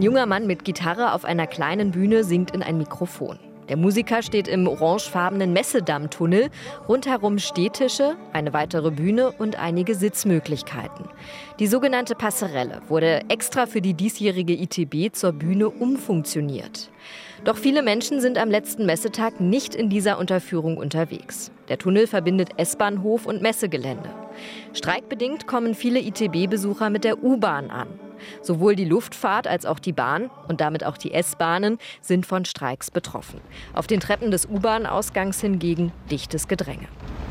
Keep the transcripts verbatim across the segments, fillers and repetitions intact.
junger Mann mit Gitarre auf einer kleinen Bühne singt in ein Mikrofon. Der Musiker steht im orangefarbenen Messedammtunnel. Rundherum Stehtische, eine weitere Bühne und einige Sitzmöglichkeiten. Die sogenannte Passerelle wurde extra für die diesjährige I T B zur Bühne umfunktioniert. Doch viele Menschen sind am letzten Messetag nicht in dieser Unterführung unterwegs. Der Tunnel verbindet S-Bahnhof und Messegelände. Streikbedingt kommen viele I T B-Besucher mit der U-Bahn an. Sowohl die Luftfahrt als auch die Bahn und damit auch die S-Bahnen sind von Streiks betroffen. Auf den Treppen des U-Bahn-Ausgangs hingegen dichtes Gedränge.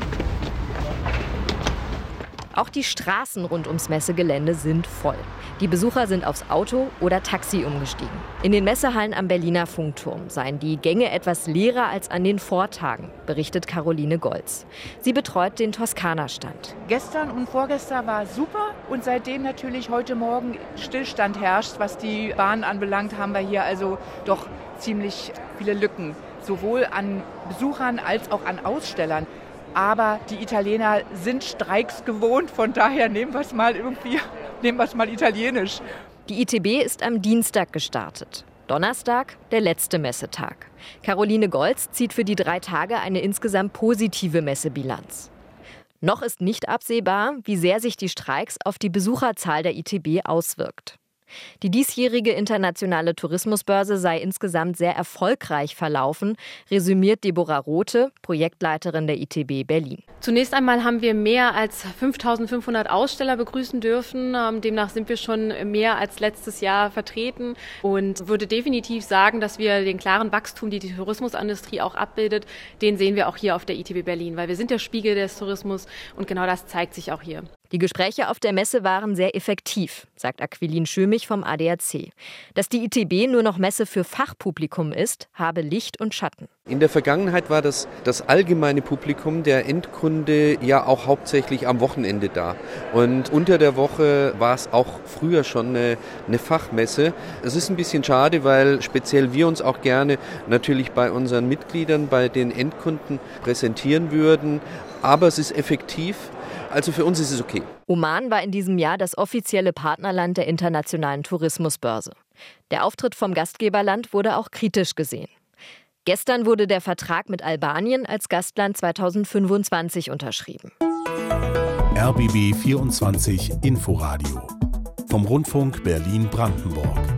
Auch die Straßen rund ums Messegelände sind voll. Die Besucher sind aufs Auto oder Taxi umgestiegen. In den Messehallen am Berliner Funkturm seien die Gänge etwas leerer als an den Vortagen, berichtet Caroline Golz. Sie betreut den Toskana-Stand. Gestern und vorgestern war super und seitdem natürlich heute Morgen Stillstand herrscht. Was die Bahn anbelangt, haben wir hier also doch ziemlich viele Lücken. Sowohl an Besuchern als auch an Ausstellern. Aber die Italiener sind Streiks gewohnt, von daher nehmen wir es mal irgendwie, nehmen wir es mal italienisch. Die I T B ist am Dienstag gestartet. Donnerstag der letzte Messetag. Caroline Golz zieht für die drei Tage eine insgesamt positive Messebilanz. Noch ist nicht absehbar, wie sehr sich die Streiks auf die Besucherzahl der I T B auswirkt. Die diesjährige internationale Tourismusbörse sei insgesamt sehr erfolgreich verlaufen, resümiert Deborah Rothe, Projektleiterin der I T B Berlin. Zunächst einmal haben wir mehr als fünftausendfünfhundert Aussteller begrüßen dürfen. Demnach sind wir schon mehr als letztes Jahr vertreten und würde definitiv sagen, dass wir den klaren Wachstum, die die Tourismusindustrie auch abbildet, den sehen wir auch hier auf der I T B Berlin, weil wir sind der Spiegel des Tourismus und genau das zeigt sich auch hier. Die Gespräche auf der Messe waren sehr effektiv, sagt Aquilin Schömich vom A D A C. Dass die I T B nur noch Messe für Fachpublikum ist, habe Licht und Schatten. In der Vergangenheit war das, das allgemeine Publikum, der Endkunde, ja auch hauptsächlich am Wochenende da. Und unter der Woche war es auch früher schon eine, eine Fachmesse. Es ist ein bisschen schade, weil speziell wir uns auch gerne natürlich bei unseren Mitgliedern, bei den Endkunden präsentieren würden. Aber es ist effektiv. Also für uns ist es okay. Oman war in diesem Jahr das offizielle Partnerland der internationalen Tourismusbörse. Der Auftritt vom Gastgeberland wurde auch kritisch gesehen. Gestern wurde der Vertrag mit Albanien als Gastland zweitausendfünfundzwanzig unterschrieben. R B B vierundzwanzig Inforadio vom Rundfunk Berlin-Brandenburg.